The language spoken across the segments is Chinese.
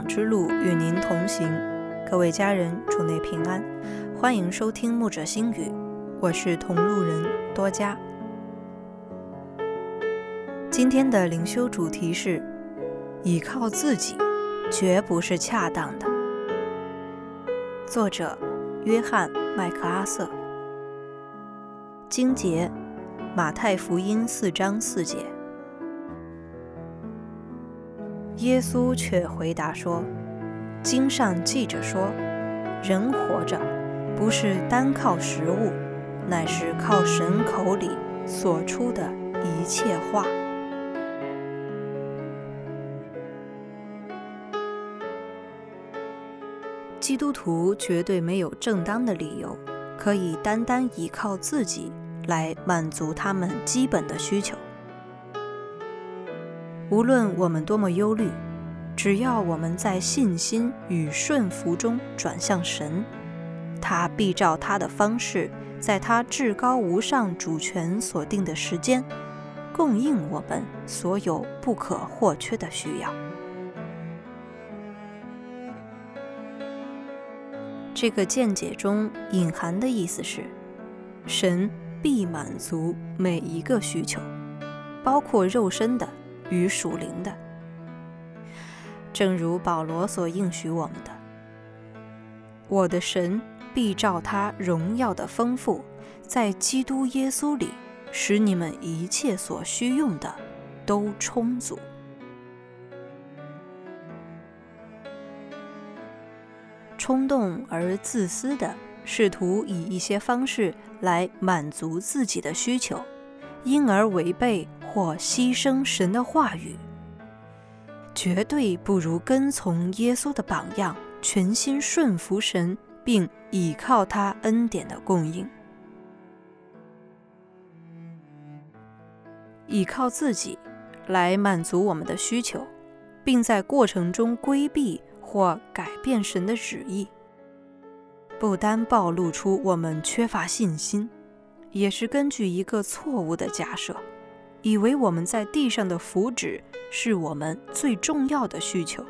长之路与您同行。各位家人，主内平安，欢迎收听牧者心语，我是同路人多佳。今天的灵修主题是倚靠自己绝不是恰当的。作者约翰·麦克阿瑟。经节马太福音4章4节。耶稣却回答说，经上记着说，人活着不是单靠食物，乃是靠神口里所出的一切话。基督徒绝对没有正当的理由可以单单依靠自己来满足他们基本的需求。无论我们多么忧虑，只要我们在信心与顺服中转向神，他必照他的方式，在他至高无上主权所定的时间，供应我们所有不可或缺的需要。这个见解中隐含的意思是，神必满足每一个需求，包括肉身的与属灵的。正如保罗所应许我们的，我的神必照他荣耀的丰富，在基督耶稣里，使你们一切所需用的都充足。冲动而自私的试图以一些方式来满足自己的需求，因而违背或牺牲神的话语，绝对不如跟从耶稣的榜样，全心顺服神，并倚靠他恩典的供应。倚靠自己来满足我们的需求，并在过程中规避或改变神的旨意，不单暴露出我们缺乏信心，也是根据一个错误的假设，以为我们在地上的福祉是我们最重要的需求。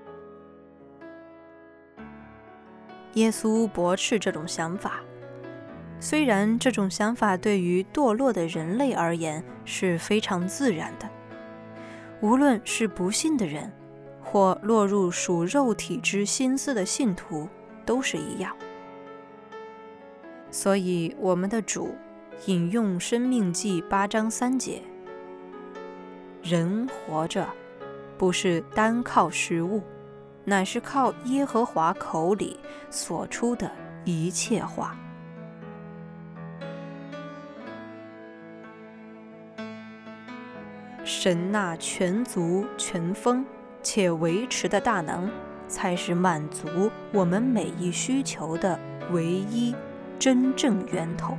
耶稣驳斥这种想法，虽然这种想法对于堕落的人类而言是非常自然的，无论是不信的人或落入属肉体之心思的信徒都是一样。所以我们的主引用申命记8章3节，人活着不是单靠食物，乃是靠耶和华口里所出的一切话。神那全足全丰且维持的大能，才是满足我们每一需求的唯一真正源头。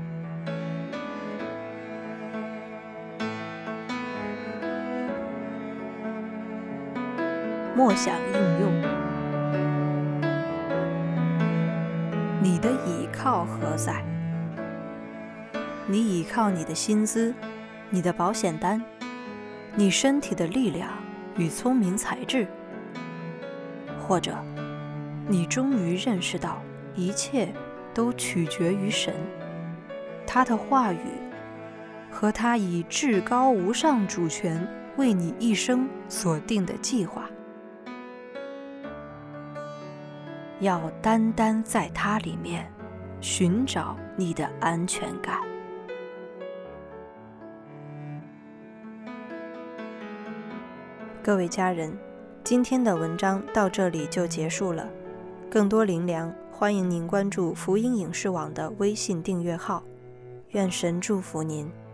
默想应用，你的倚靠何在？你倚靠你的薪资、你的保险单、你身体的力量与聪明才智，或者你终于认识到一切都取决于神，他的话语和他以至高无上主权为你一生所定的计划，要单单在他里面寻找你的安全感。各位家人，今天的文章到这里就结束了。更多灵粮，欢迎您关注福音影视网的微信订阅号。愿神祝福您。